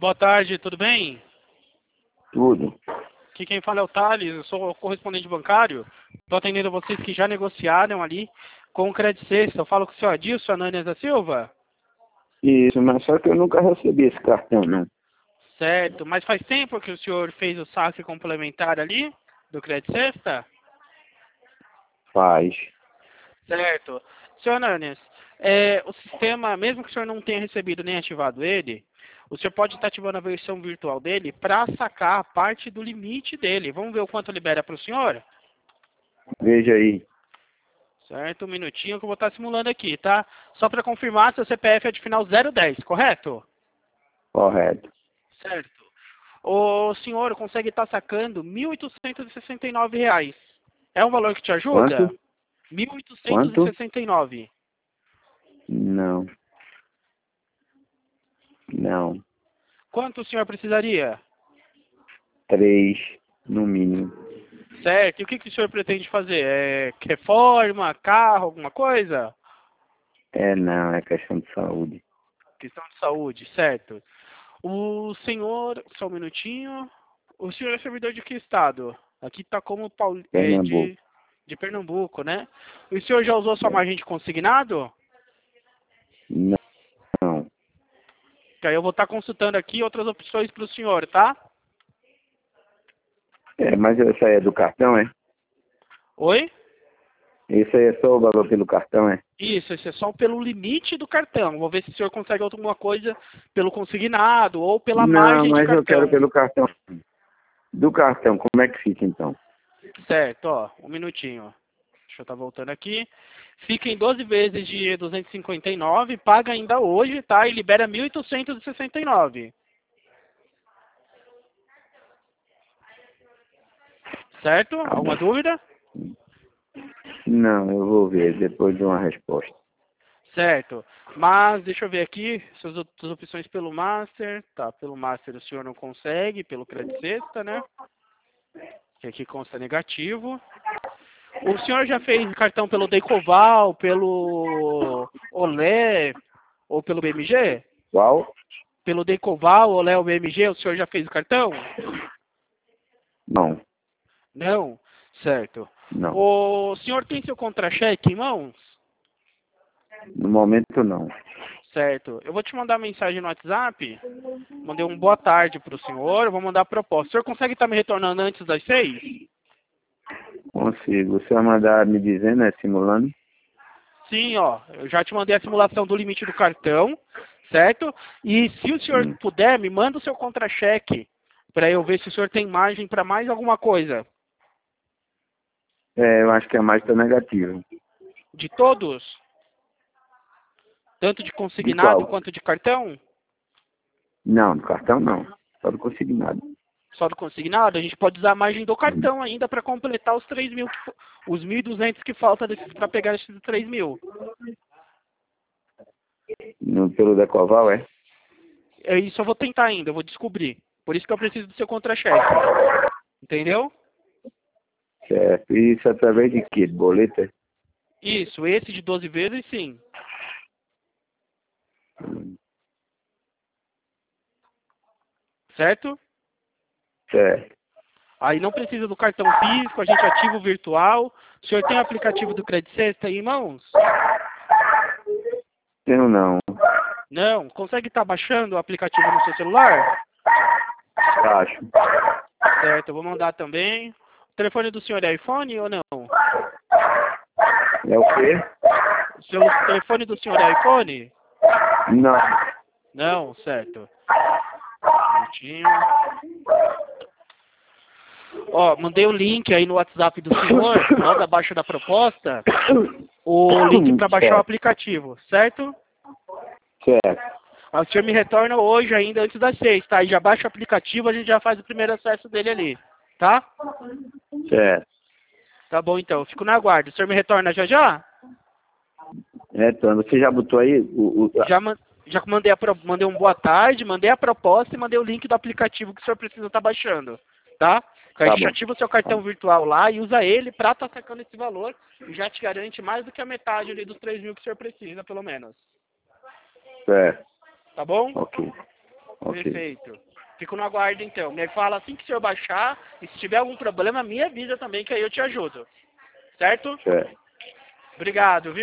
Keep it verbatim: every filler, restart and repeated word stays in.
Boa tarde, tudo bem? Tudo. Aqui quem fala é o Thales, eu sou o correspondente bancário. Estou atendendo vocês que já negociaram ali com o Credit Sexta. Eu falo com o senhor Adilson Ananias da Silva? Isso, mas só que eu nunca recebi esse cartão, não. Certo, mas faz tempo que o senhor fez o saque complementar ali do Credit Sexta? Faz. Certo. Senhor Ananias, é, o sistema, mesmo que o senhor não tenha recebido nem ativado ele, o senhor pode estar ativando a versão virtual dele para sacar a parte do limite dele. Vamos ver o quanto libera para o senhor? Veja aí. Certo, um minutinho que eu vou estar simulando aqui, tá? Só para confirmar, seu C P F é de final zero dez, correto? Correto. Certo. O senhor consegue estar sacando mil oitocentos e sessenta e nove reais. É um valor que te ajuda? Quanto? mil oitocentos e Quanto? sessenta e nove. Não. Não. Quanto o senhor precisaria? Três, no mínimo. Certo. E o que, que o senhor pretende fazer? É reforma, carro, alguma coisa? É, não, é questão de saúde. Questão de saúde, certo. O senhor, só um minutinho. O senhor é servidor de que estado? Aqui está como Paul, é, Pernambuco. de, de Pernambuco, né? O senhor já usou sua É. margem de consignado? Não. Não. Que aí eu vou estar consultando aqui outras opções para o senhor, tá? É, mas essa aí é do cartão, é? Oi? Esse aí é só o valor pelo cartão, é? Isso, isso é só pelo limite do cartão. Vou ver se o senhor consegue alguma coisa pelo consignado ou pela Não, margem de mas eu quero cartão. pelo cartão. Do cartão, como é que fica então? Certo, ó, um minutinho. Deixa eu estar voltando aqui. Fica em doze vezes de duzentos e cinquenta e nove, paga ainda hoje, tá? E libera mil oitocentos e sessenta e nove. Certo? Alguma dúvida? Não, eu vou ver depois de uma resposta. Certo. Mas, deixa eu ver aqui, suas outras opções pelo Master. Tá, pelo Master o senhor não consegue, pelo Credit Sexta, né? Que aqui consta negativo. O senhor já fez cartão pelo Decoval, pelo Olé ou pelo B M G? Qual? Pelo Decoval, Olé ou B M G, o senhor já fez o cartão? Não. Não? Certo. Não. O senhor tem seu contra-cheque em mãos? No momento não. Certo. Eu vou te mandar mensagem no WhatsApp. Mandei um boa tarde para o senhor. Eu vou mandar a proposta. O senhor consegue estar me retornando antes das seis? Consigo. Você vai mandar me dizendo, né? Simulando? Sim, ó. Eu já te mandei a simulação do limite do cartão, certo? E se o senhor Hum. puder, me manda o seu contra-cheque para eu ver se o senhor tem margem para mais alguma coisa. É, eu acho que é mais para negativo. De todos? Tanto de De consignado qual? quanto de cartão? Não, do cartão não. Só do consignado. Só do consignado? A gente pode usar a margem do Hum. cartão ainda para completar os três mil, que fo- os mil e duzentos que falta para pegar esses três mil. No, pelo Decoval, é? É isso, eu vou tentar ainda, eu vou descobrir. Por isso que eu preciso do seu contra-cheque. Entendeu? Certo. E isso através de quê? De boleta? Isso, esse de doze vezes, sim. Hum. Certo? Certo. Aí não precisa do cartão físico, a gente ativa o virtual. O senhor tem o aplicativo do Credit Sexta aí em mãos? Tenho não. Não? Consegue estar baixando o aplicativo no seu celular? Acho. Certo, eu vou mandar também. O telefone do senhor é iPhone ou não? É o quê? O seu telefone do senhor é iPhone? Não. Não, certo. Um minutinho. Ó, mandei o link aí no WhatsApp do senhor, logo abaixo da proposta, o link para baixar o Certo. aplicativo, certo? Certo. Aí o senhor me retorna hoje ainda antes das seis, tá? E já baixa o aplicativo, a gente já faz o primeiro acesso dele ali, tá? Certo. Tá bom então, eu fico na guarda. O senhor me retorna já já? Retorno. Você já botou aí o... o... Já, man- já mandei, a pro- mandei um boa tarde, mandei a proposta e mandei o link do aplicativo que o senhor precisa estar baixando, tá? Aí a Tá gente bom. ativa o seu cartão virtual lá e usa ele para estar sacando esse valor e já te garante mais do que a metade ali dos três mil que o senhor precisa, pelo menos. Certo. Tá bom? Ok. Ok. Perfeito. Fico no aguardo, então. Me fala assim que o senhor baixar, e se tiver algum problema, me avisa também, que aí eu te ajudo. Certo? Certo. Obrigado, viu?